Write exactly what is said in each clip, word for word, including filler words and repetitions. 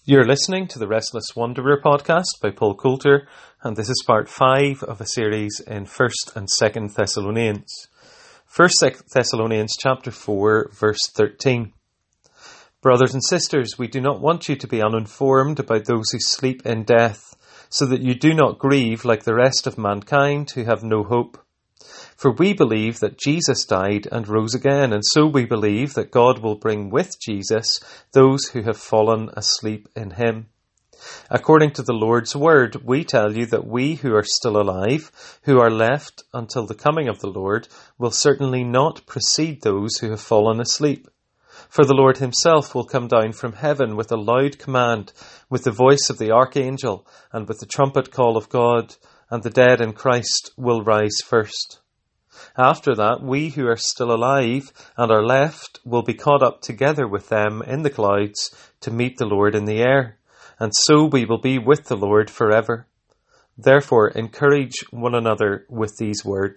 You're listening to the Restless Wanderer podcast by Paul Coulter, and this is part five of a series in First and Second Thessalonians. First Thessalonians chapter four, verse thirteen. Brothers and sisters, we do not want you to be uninformed about those who sleep in death, so that you do not grieve like the rest of mankind who have no hope. For we believe that Jesus died and rose again, and so we believe that God will bring with Jesus those who have fallen asleep in him. According to the Lord's word, we tell you that we who are still alive, who are left until the coming of the Lord, will certainly not precede those who have fallen asleep. For the Lord himself will come down from heaven with a loud command, with the voice of the archangel, and with the trumpet call of God, and the dead in Christ will rise first. After that, we who are still alive and are left will be caught up together with them in the clouds to meet the Lord in the air, and so we will be with the Lord forever. Therefore, encourage one another with these words.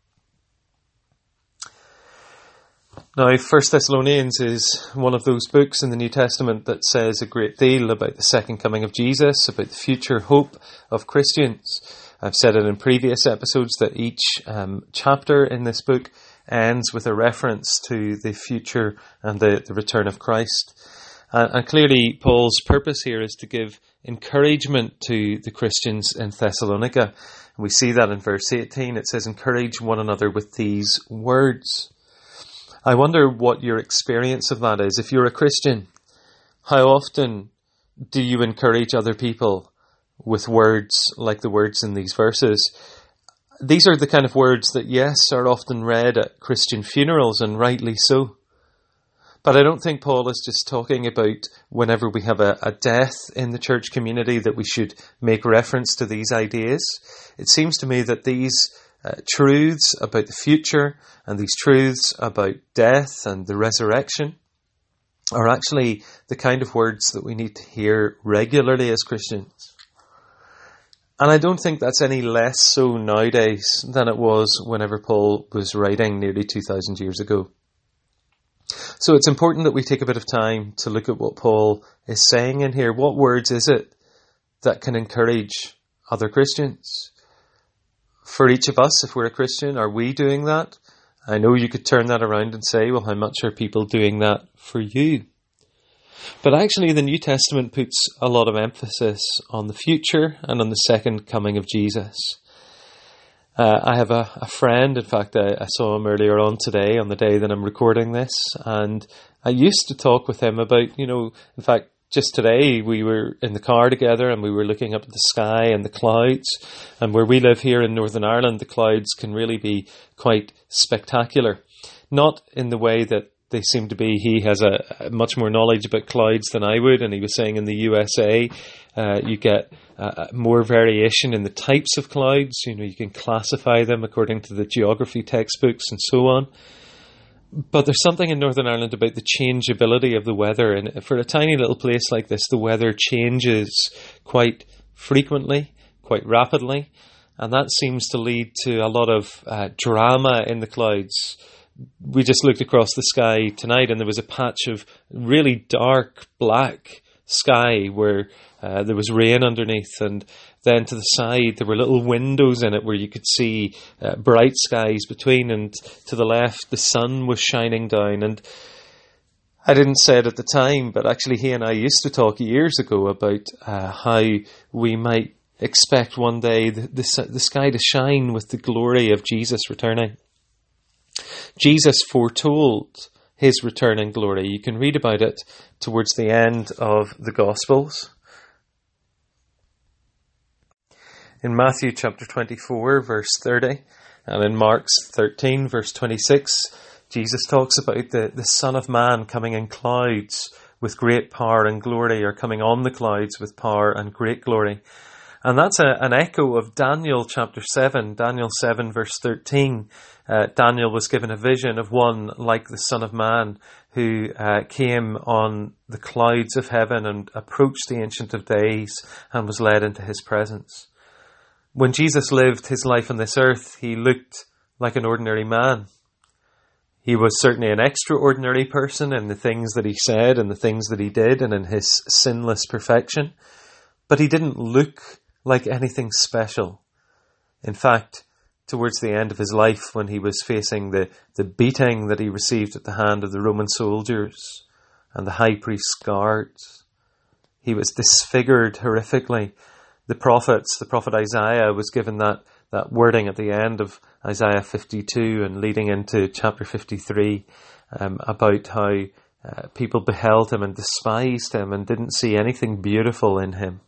Now, First Thessalonians is one of those books in the New Testament that says a great deal about the second coming of Jesus, about the future hope of Christians. I've said it in previous episodes that each um, chapter in this book ends with a reference to the future and the, the return of Christ. Uh, and clearly, Paul's purpose here is to give encouragement to the Christians in Thessalonica. And we see that in verse eighteen. It says, encourage one another with these words. I wonder what your experience of that is. If you're a Christian, how often do you encourage other people with words like the words in these verses? These are the kind of words that, yes, are often read at Christian funerals, and rightly so. But I don't think Paul is just talking about whenever we have a, a death in the church community that we should make reference to these ideas. It seems to me that these uh, truths about the future and these truths about death and the resurrection are actually the kind of words that we need to hear regularly as Christians. And I don't think that's any less so nowadays than it was whenever Paul was writing nearly two thousand years ago. So it's important that we take a bit of time to look at what Paul is saying in here. What words is it that can encourage other Christians? For each of us, if we're a Christian, are we doing that? I know you could turn that around and say, well, how much are people doing that for you? But actually, the New Testament puts a lot of emphasis on the future and on the second coming of Jesus. Uh, I have a, a friend, in fact, I, I saw him earlier on today on the day that I'm recording this, and I used to talk with him about, you know, in fact, just today we were in the car together and we were looking up at the sky and the clouds, and where we live here in Northern Ireland, the clouds can really be quite spectacular. Not in the way that they seem to be. He has a, a much more knowledge about clouds than I would, and he was saying in the U S A uh, you get uh, more variation in the types of clouds. You know, you can classify them according to the geography textbooks and so on. But there's something in Northern Ireland about the changeability of the weather, and for a tiny little place like this, the weather changes quite frequently, quite rapidly, and that seems to lead to a lot of uh, drama in the clouds. We just looked across the sky tonight and there was a patch of really dark black sky where uh, there was rain underneath, and then to the side there were little windows in it where you could see uh, bright skies between, and to the left the sun was shining down. And I didn't say it at the time, but actually he and I used to talk years ago about uh, how we might expect one day the, the, the sky to shine with the glory of Jesus returning. Jesus foretold his return in glory. You can read about it towards the end of the Gospels. In Matthew chapter twenty-four, verse thirty, and in Mark's thirteen, verse twenty-six, Jesus talks about the, the Son of Man coming in clouds with great power and glory, or coming on the clouds with power and great glory. And that's a, an echo of Daniel chapter seven, Daniel seven, verse thirteen. Uh, Daniel was given a vision of one like the Son of Man who uh, came on the clouds of heaven and approached the Ancient of Days and was led into his presence. When Jesus lived his life on this earth, he looked like an ordinary man. He was certainly an extraordinary person in the things that he said and the things that he did and in his sinless perfection. But he didn't look like anything special. In fact, towards the end of his life, when he was facing the, the beating that he received at the hand of the Roman soldiers and the high priest's guards, he was disfigured horrifically. The prophets, the prophet Isaiah was given that, that wording at the end of Isaiah fifty-two and leading into chapter fifty-three um, about how uh, people beheld him and despised him and didn't see anything beautiful in him.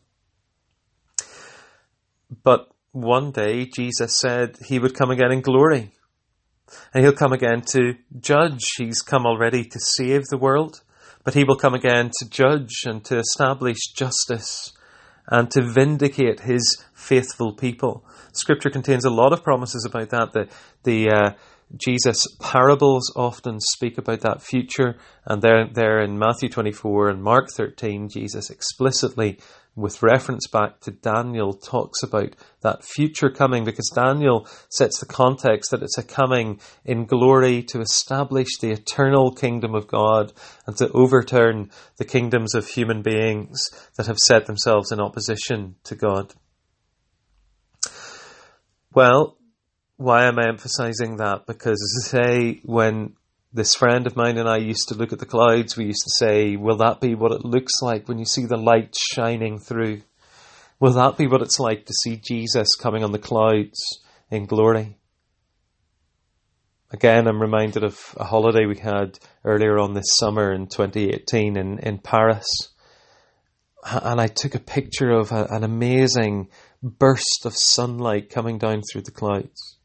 But one day Jesus said he would come again in glory. And he'll come again to judge. He's come already to save the world, but he will come again to judge and to establish justice and to vindicate his faithful people. Scripture contains a lot of promises about that. The, the uh, Jesus' parables often speak about that future. And there, there in Matthew twenty-four and Mark thirteen, Jesus explicitly, with reference back to Daniel, talks about that future coming, because Daniel sets the context that it's a coming in glory to establish the eternal kingdom of God and to overturn the kingdoms of human beings that have set themselves in opposition to God. Well, why am I emphasizing that? Because, as I say, when this friend of mine and I used to look at the clouds, we used to say, will that be what it looks like when you see the light shining through? Will that be what it's like to see Jesus coming on the clouds in glory? Again, I'm reminded of a holiday we had earlier on this summer in twenty eighteen in, in Paris. And I took a picture of a, an amazing burst of sunlight coming down through the clouds.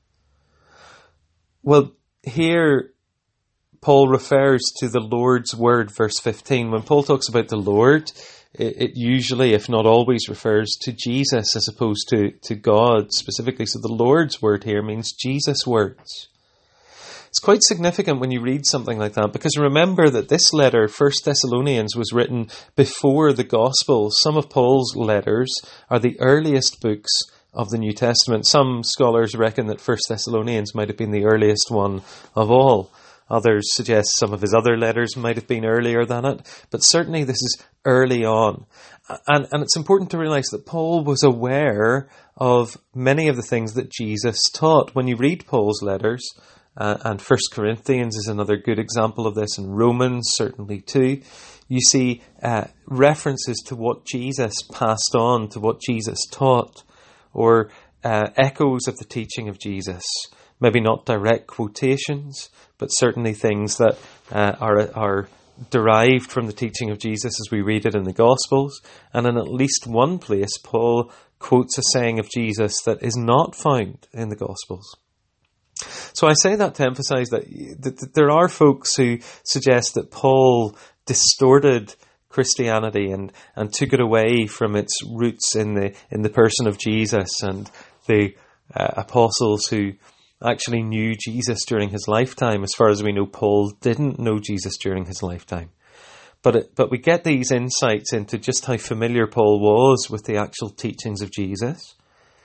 Well, here Paul refers to the Lord's word, verse fifteen. When Paul talks about the Lord, it, it usually, if not always, refers to Jesus as opposed to, to God specifically. So the Lord's word here means Jesus' words. It's quite significant when you read something like that, because remember that this letter, First Thessalonians, was written before the Gospels. Some of Paul's letters are the earliest books of the New Testament. Some scholars reckon that First Thessalonians might have been the earliest one of all. Others suggest some of his other letters might have been earlier than it, but certainly this is early on. And, and it's important to realize that Paul was aware of many of the things that Jesus taught. When you read Paul's letters, Uh, and First Corinthians is another good example of this, and Romans certainly too, you see uh, references to what Jesus passed on, to what Jesus taught, or uh, echoes of the teaching of Jesus. Maybe not direct quotations, but certainly things that uh, are, are derived from the teaching of Jesus as we read it in the Gospels. And in at least one place, Paul quotes a saying of Jesus that is not found in the Gospels. So I say that to emphasize that, that there are folks who suggest that Paul distorted Christianity and, and took it away from its roots in the in the person of Jesus, and the uh, apostles who actually knew Jesus during his lifetime. As far as we know, Paul didn't know Jesus during his lifetime. But it, but we get these insights into just how familiar Paul was with the actual teachings of Jesus.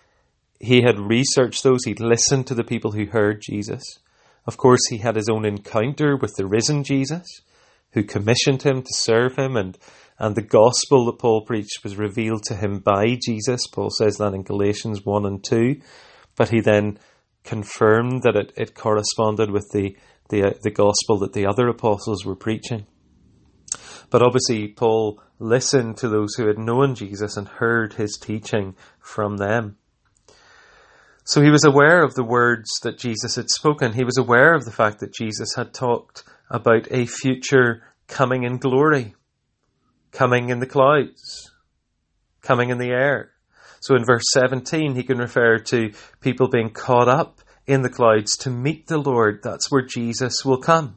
He had researched those. He'd listened to the people who heard Jesus. Of course, he had his own encounter with the risen Jesus, who commissioned him to serve him, and, and the gospel that Paul preached was revealed to him by Jesus. Paul says that in Galatians one and two. But he then confirmed that it, it corresponded with the, the, uh, the gospel that the other apostles were preaching. But obviously, Paul listened to those who had known Jesus and heard his teaching from them. So he was aware of the words that Jesus had spoken. He was aware of the fact that Jesus had talked about a future coming in glory, coming in the clouds, coming in the air. So in verse seventeen, he can refer to people being caught up in the clouds to meet the Lord. That's where Jesus will come.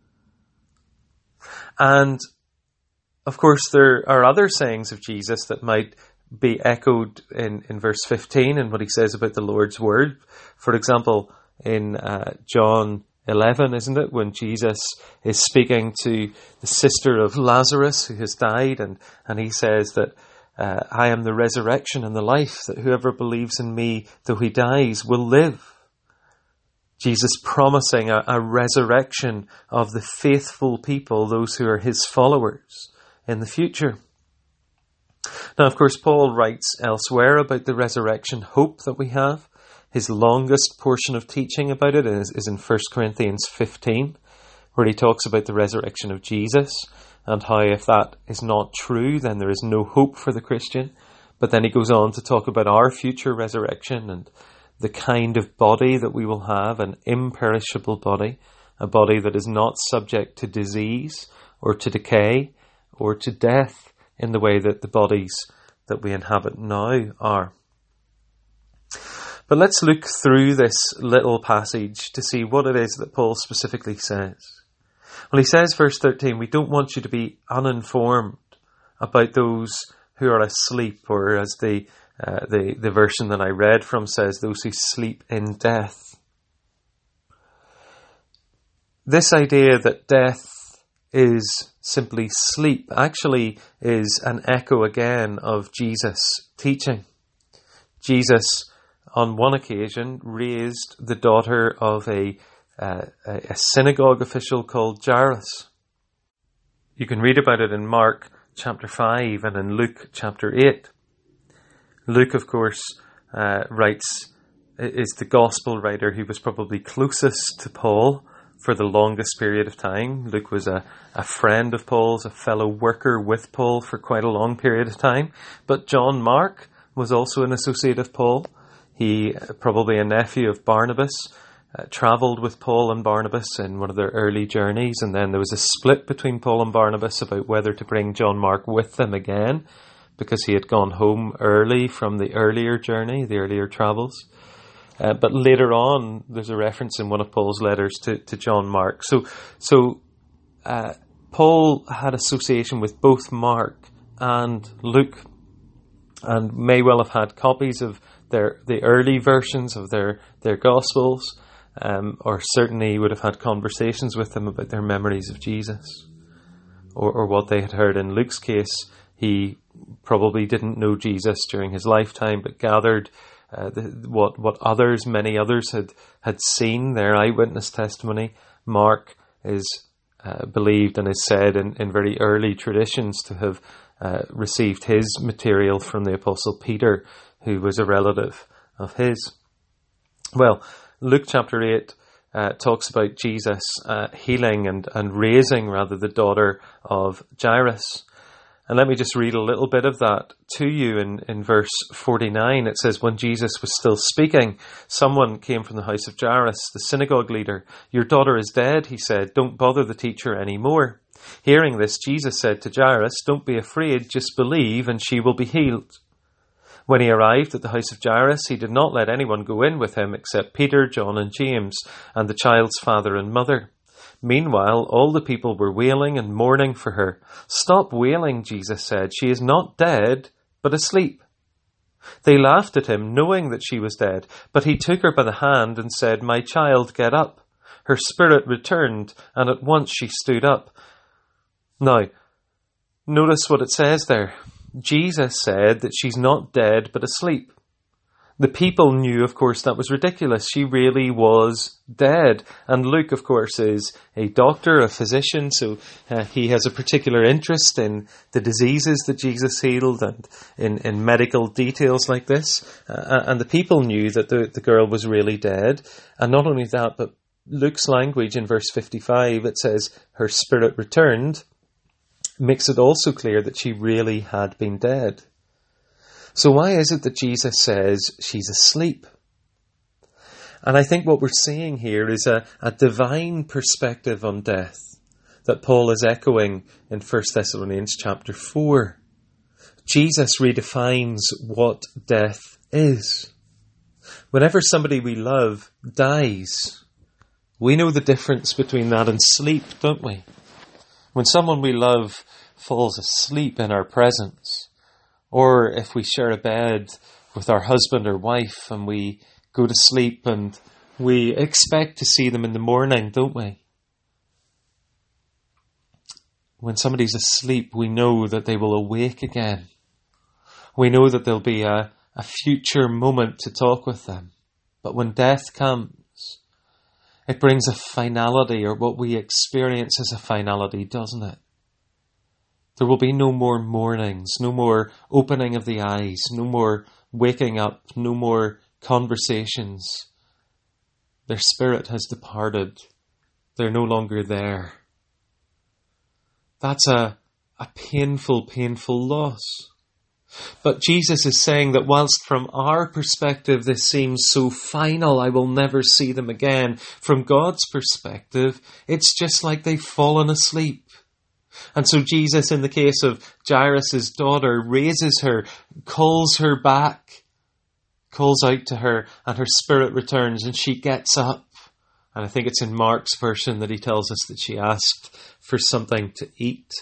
And of course, there are other sayings of Jesus that might be echoed in, in verse fifteen and what he says about the Lord's word. For example, in uh, John eleven, isn't it, when Jesus is speaking to the sister of Lazarus who has died, and, and he says that uh, I am the resurrection and the life, that whoever believes in me, though he dies, will live. Jesus promising a, a resurrection of the faithful people, those who are his followers in the future. Now, of course, Paul writes elsewhere about the resurrection hope that we have. His longest portion of teaching about it is, is in First Corinthians fifteen, where he talks about the resurrection of Jesus and how if that is not true, then there is no hope for the Christian. But then he goes on to talk about our future resurrection and the kind of body that we will have, an imperishable body, a body that is not subject to disease or to decay or to death in the way that the bodies that we inhabit now are. But let's look through this little passage to see what it is that Paul specifically says. Well, he says, verse thirteen, we don't want you to be uninformed about those who are asleep, or as the, uh, the, the version that I read from says, those who sleep in death. This idea that death is simply sleep actually is an echo again of Jesus' teaching. Jesus, on one occasion, raised the daughter of a, uh, a synagogue official called Jairus. You can read about it in Mark chapter five and in Luke chapter eight. Luke, of course, uh, writes, is the gospel writer who was probably closest to Paul for the longest period of time. Luke was a, a friend of Paul's, a fellow worker with Paul for quite a long period of time. But John Mark was also an associate of Paul. He, probably a nephew of Barnabas, uh, travelled with Paul and Barnabas in one of their early journeys, and then there was a split between Paul and Barnabas about whether to bring John Mark with them again, because he had gone home early from the earlier journey, the earlier travels. Uh, but later on, there's a reference in one of Paul's letters to, to John Mark. So, so uh, Paul had association with both Mark and Luke, and may well have had copies of their the early versions of their their Gospels, um, or certainly would have had conversations with them about their memories of Jesus, or, or what they had heard. In Luke's case, he probably didn't know Jesus during his lifetime, but gathered Uh, the, what what others, many others had, had seen, their eyewitness testimony. Mark is uh, believed and is said in, in very early traditions to have uh, received his material from the Apostle Peter, who was a relative of his. Well, Luke chapter eight uh, talks about Jesus uh, healing and, and raising, rather, the daughter of Jairus. And let me just read a little bit of that to you in, in verse forty-nine. It says, when Jesus was still speaking, someone came from the house of Jairus, the synagogue leader. Your daughter is dead, he said. Don't bother the teacher anymore. Hearing this, Jesus said to Jairus, don't be afraid, just believe and she will be healed. When he arrived at the house of Jairus, he did not let anyone go in with him except Peter, John and James, and the child's father and mother. Meanwhile, all the people were wailing and mourning for her. Stop wailing, Jesus said. She is not dead, but asleep. They laughed at him, knowing that she was dead. But he took her by the hand and said, my child, get up. Her spirit returned, and at once she stood up. Now, notice what it says there. Jesus said that she's not dead, but asleep. The people knew, of course, that was ridiculous. She really was dead. And Luke, of course, is a doctor, a physician, so uh, he has a particular interest in the diseases that Jesus healed and in, in medical details like this. Uh, and the people knew that the, the girl was really dead. And not only that, but Luke's language in verse fifty-five, it says, her spirit returned, makes it also clear that she really had been dead. So why is it that Jesus says she's asleep? And I think what we're seeing here is a, a divine perspective on death that Paul is echoing in First Thessalonians chapter four. Jesus redefines what death is. Whenever somebody we love dies, we know the difference between that and sleep, don't we? When someone we love falls asleep in our presence, or if we share a bed with our husband or wife and we go to sleep and we expect to see them in the morning, don't we? When somebody's asleep, we know that they will awake again. We know that there'll be a, a future moment to talk with them. But when death comes, It brings a finality, or what we experience as a finality, doesn't it? There will be no more mornings, no more opening of the eyes, no more waking up, no more conversations. Their spirit has departed. They're no longer there. That's a, a painful, painful loss. But Jesus is saying that whilst from our perspective this seems so final, I will never see them again, from God's perspective, it's just like they've fallen asleep. And so Jesus, in the case of Jairus' daughter, raises her, calls her back, calls out to her, and her spirit returns, and she gets up. And I think it's in Mark's version that he tells us that she asked for something to eat.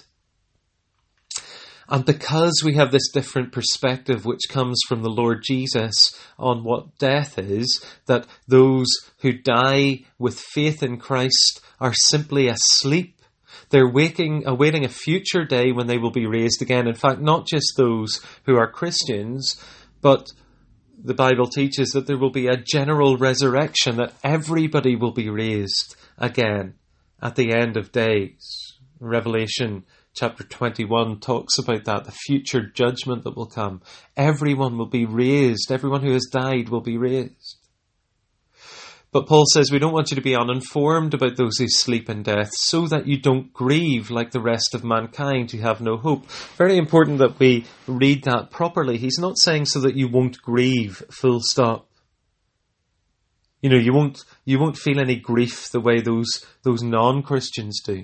And because we have this different perspective which comes from the Lord Jesus on what death is, that those who die with faith in Christ are simply asleep. They're waking, awaiting a future day when they will be raised again. In fact, not just those who are Christians, but the Bible teaches that there will be a general resurrection, that everybody will be raised again at the end of days. Revelation chapter twenty-one talks about that, the future judgment that will come. Everyone will be raised. Everyone who has died will be raised. But Paul says we don't want you to be uninformed about those who sleep in death, so that you don't grieve like the rest of mankind who have no hope. Very important that we read that properly. He's not saying so that you won't grieve, full stop. You know, you won't you won't feel any grief the way those those non-Christians do.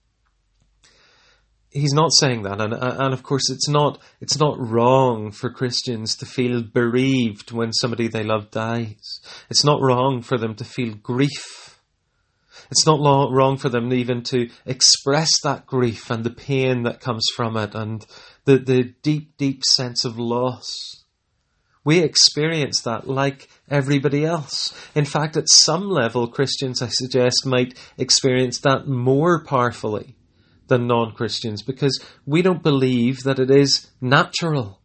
He's not saying that, and and of course it's not it's not wrong for Christians to feel bereaved when somebody they love dies. It's not wrong for them to feel grief. It's not lo- wrong for them even to express that grief and the pain that comes from it, and the, the deep, deep sense of loss. We experience that like everybody else. In fact, at some level, Christians, I suggest, might experience that more powerfully than non-Christians, because we don't believe that it is natural.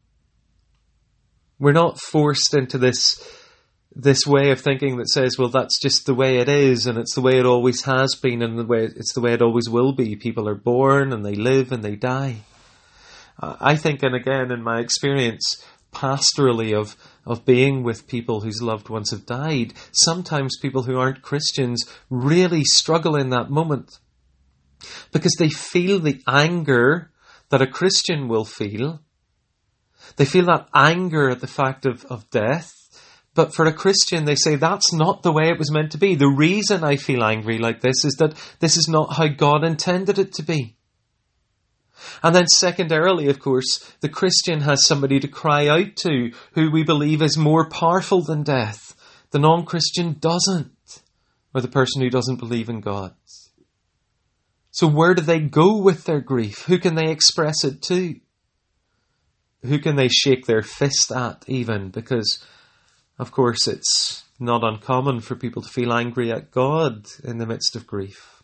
We're not forced into this, this way of thinking that says, well, that's just the way it is, and it's the way it always has been, and the way it's the way it always will be. People are born, and they live, and they die. I think, and again, in my experience, pastorally of, of being with people whose loved ones have died, sometimes people who aren't Christians really struggle in that moment, because they feel the anger that a Christian will feel. They feel that anger at the fact of, of death. But for a Christian, they say, that's not the way it was meant to be. The reason I feel angry like this is that this is not how God intended it to be. And then secondarily, of course, the Christian has somebody to cry out to who we believe is more powerful than death. The non-Christian doesn't, or the person who doesn't believe in God. So where do they go with their grief? Who can they express it to? Who can they shake their fist at even? Because, of course, it's not uncommon for people to feel angry at God in the midst of grief.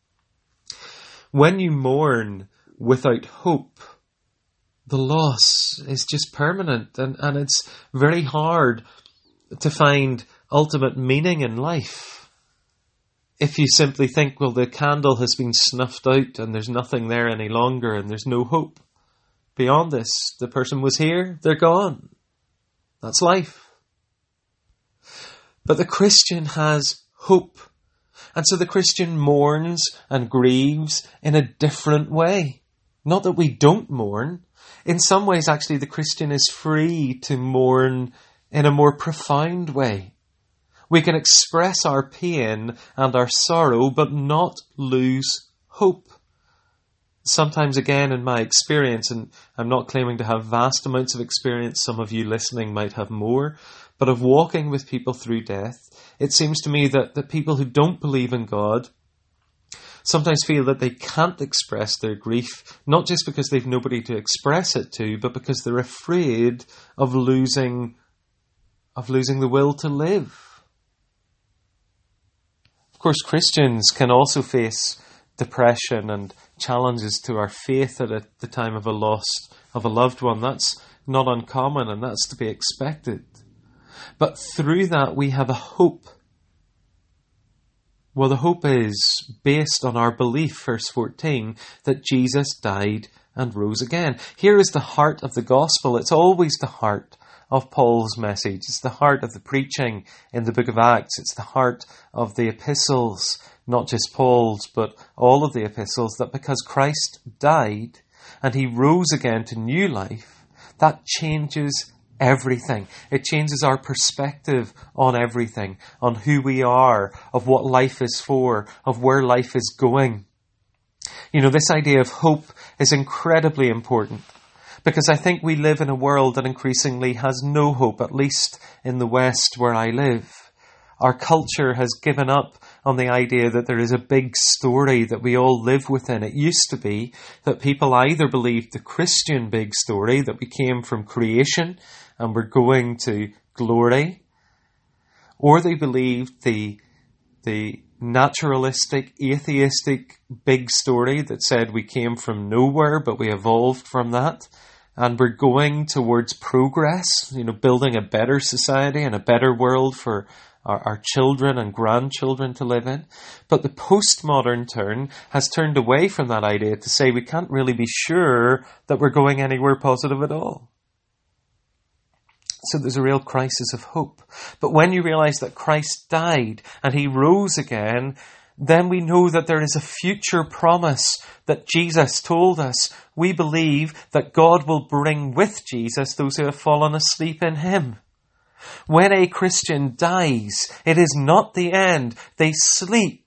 When you mourn without hope, the loss is just permanent, and, and it's very hard to find ultimate meaning in life. If you simply think, well, the candle has been snuffed out and there's nothing there any longer and there's no hope beyond this. The person was here, they're gone. That's life. But the Christian has hope. And so the Christian mourns and grieves in a different way. Not that we don't mourn. In some ways, actually, the Christian is free to mourn in a more profound way. We can express our pain and our sorrow, but not lose hope. Sometimes, again, in my experience, and I'm not claiming to have vast amounts of experience, some of you listening might have more, but of walking with people through death, it seems to me that, that people who don't believe in God sometimes feel that they can't express their grief, not just because they've nobody to express it to, but because they're afraid of losing, of losing the will to live. Of course, Christians can also face depression and challenges to our faith at a, the time of a loss of a loved one. That's not uncommon, and that's to be expected. But through that, we have a hope. Well, the hope is based on our belief, verse fourteen, that Jesus died and rose again. Here is the heart of the gospel. It's always the heart of Paul's message. It's the heart of the preaching in the book of Acts. It's the heart of the epistles, not just Paul's, but all of the epistles, that because Christ died and he rose again to new life, that changes everything. It changes our perspective on everything, on who we are, of what life is for, of where life is going. You know, this idea of hope is incredibly important, because I think we live in a world that increasingly has no hope, at least in the West where I live. Our culture has given up on the idea that there is a big story that we all live within. It used to be that people either believed the Christian big story, that we came from creation and we're going to glory, or they believed the the naturalistic, atheistic big story that said we came from nowhere, but we evolved from that. And we're going towards progress, you know, building a better society and a better world for our, our children and grandchildren to live in. But the postmodern turn has turned away from that idea to say we can't really be sure that we're going anywhere positive at all. So there's a real crisis of hope. But when you realize that Christ died and he rose again, then we know that there is a future promise that Jesus told us. We believe that God will bring with Jesus those who have fallen asleep in him. When a Christian dies, it is not the end. They sleep.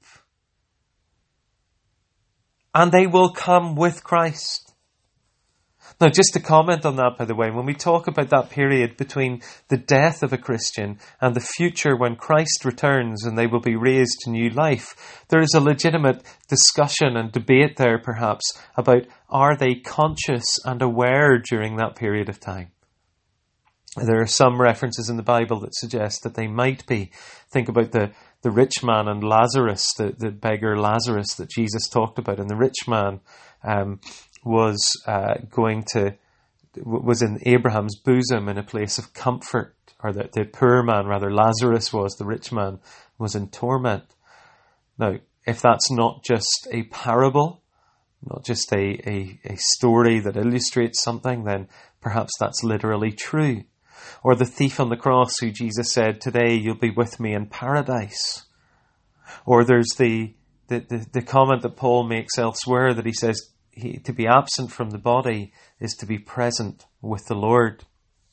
And they will come with Christ. Now, just to comment on that, by the way, when we talk about that period between the death of a Christian and the future when Christ returns and they will be raised to new life, there is a legitimate discussion and debate there, perhaps, about are they conscious and aware during that period of time? There are some references in the Bible that suggest that they might be. Think about the, the rich man and Lazarus, the, the beggar Lazarus that Jesus talked about. And the rich man um, was uh, going to, was in Abraham's bosom in a place of comfort. Or the, the poor man, rather, Lazarus was, the rich man was in torment. Now, if that's not just a parable, not just a, a, a story that illustrates something, then perhaps that's literally true. Or the thief on the cross who Jesus said, today you'll be with me in paradise. Or there's the, the, the, the comment that Paul makes elsewhere that he says he, to be absent from the body is to be present with the Lord.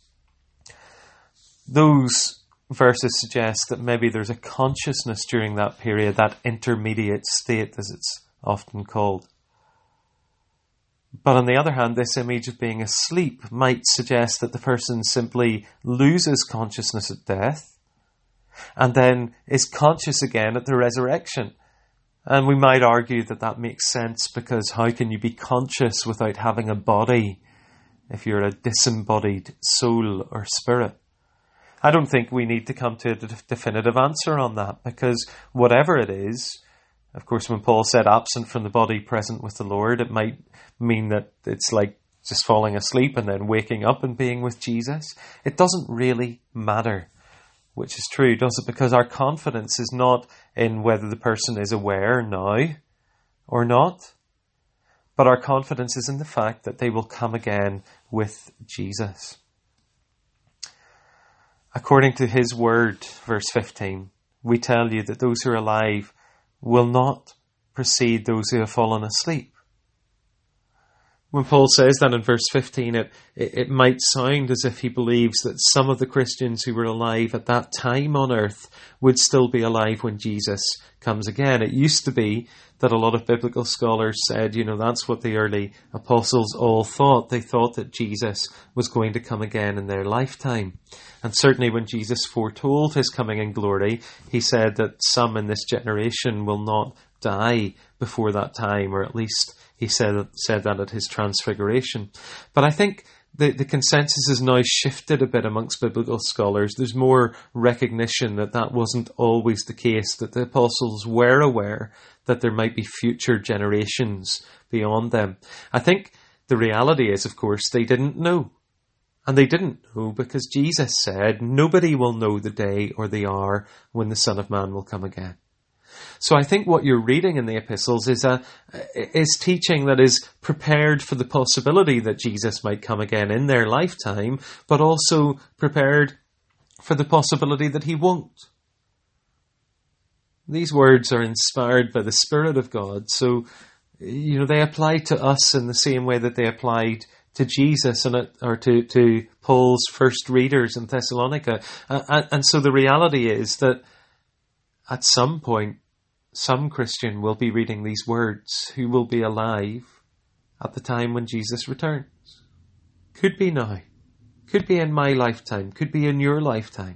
Those verses suggest that maybe there's a consciousness during that period, that intermediate state as it's often called. But on the other hand, this image of being asleep might suggest that the person simply loses consciousness at death and then is conscious again at the resurrection. And we might argue that that makes sense, because how can you be conscious without having a body if you're a disembodied soul or spirit? I don't think we need to come to a definitive answer on that, because whatever it is, of course, when Paul said absent from the body, present with the Lord, it might mean that it's like just falling asleep and then waking up and being with Jesus. It doesn't really matter which is true, does it? Because our confidence is not in whether the person is aware now or not, but our confidence is in the fact that they will come again with Jesus. According to his word, verse fifteen, we tell you that those who are alive will not precede those who have fallen asleep. When Paul says that in verse fifteen, it, it, it might sound as if he believes that some of the Christians who were alive at that time on earth would still be alive when Jesus comes again. It used to be that a lot of biblical scholars said, you know, that's what the early apostles all thought. They thought that Jesus was going to come again in their lifetime. And certainly when Jesus foretold his coming in glory, he said that some in this generation will not die before that time, or at least he said said that at his transfiguration. But I think the, the consensus has now shifted a bit amongst biblical scholars. There's more recognition that that wasn't always the case, that the apostles were aware that there might be future generations beyond them. I think the reality is, of course, they didn't know. And they didn't know because Jesus said, nobody will know the day or the hour when the Son of Man will come again. So I think what you're reading in the epistles is a is teaching that is prepared for the possibility that Jesus might come again in their lifetime, but also prepared for the possibility that he won't. These words are inspired by the Spirit of God, so you know they apply to us in the same way that they applied to Jesus and it, or to, to Paul's first readers in Thessalonica. Uh, and so the reality is that at some point, some Christian will be reading these words who will be alive at the time when Jesus returns. Could be now. Could be in my lifetime. Could be in your lifetime.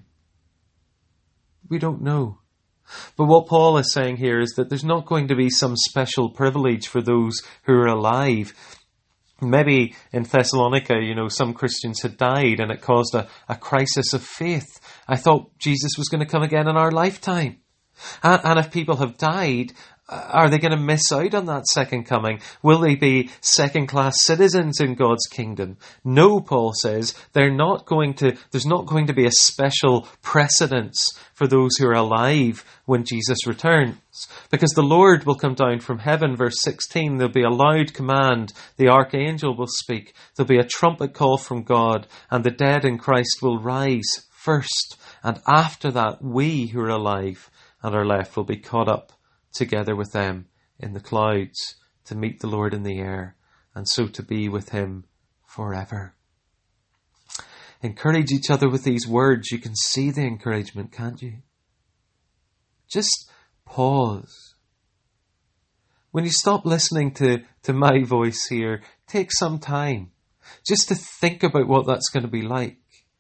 We don't know. But what Paul is saying here is that there's not going to be some special privilege for those who are alive. Maybe in Thessalonica, you know, some Christians had died and it caused a, a crisis of faith. I thought Jesus was going to come again in our lifetime. And, and if people have died, are they going to miss out on that second coming? Will they be second-class citizens in God's kingdom? No, Paul says, they're not going to, there's not going to be a special precedence for those who are alive when Jesus returns. Because the Lord will come down from heaven, verse sixteen, there'll be a loud command, the archangel will speak, there'll be a trumpet call from God, and the dead in Christ will rise first. And after that, we who are alive and are left will be caught up together with them in the clouds to meet the Lord in the air, and so to be with him forever. Encourage each other with these words. You can see the encouragement, can't you? Just pause. When you stop listening to, to my voice here, take some time just to think about what that's going to be like.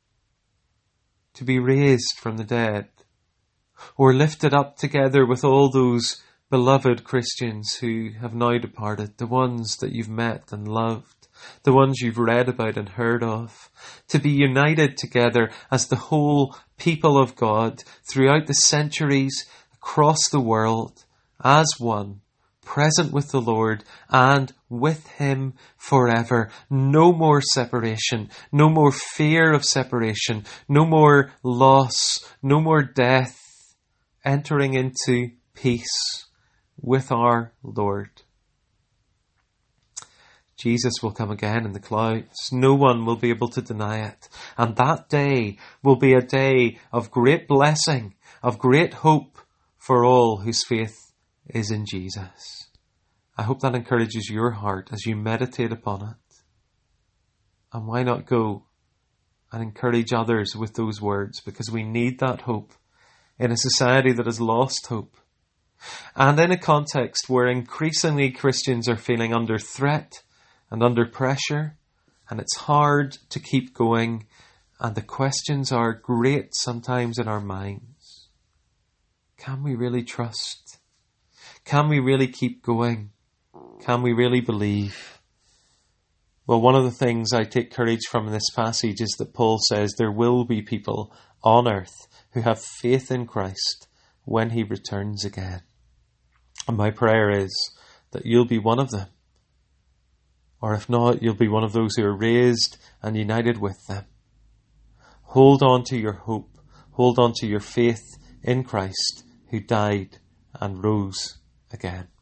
To be raised from the dead, or lifted up together with all those beloved Christians who have now departed, the ones that you've met and loved, the ones you've read about and heard of, to be united together as the whole people of God throughout the centuries, across the world, as one, present with the Lord and with him forever. No more separation, no more fear of separation, no more loss, no more death, entering into peace with our Lord. Jesus will come again in the clouds. No one will be able to deny it. And that day will be a day of great blessing, of great hope for all whose faith is in Jesus. I hope that encourages your heart as you meditate upon it. And why not go and encourage others with those words? Because we need that hope in a society that has lost hope. And in a context where increasingly Christians are feeling under threat and under pressure, and it's hard to keep going, and the questions are great sometimes in our minds. Can we really trust? Can we really keep going? Can we really believe? Well, one of the things I take courage from in this passage is that Paul says there will be people on earth who have faith in Christ when he returns again. And my prayer is that you'll be one of them. Or if not, you'll be one of those who are raised and united with them. Hold on to your hope. Hold on to your faith in Christ who died and rose again.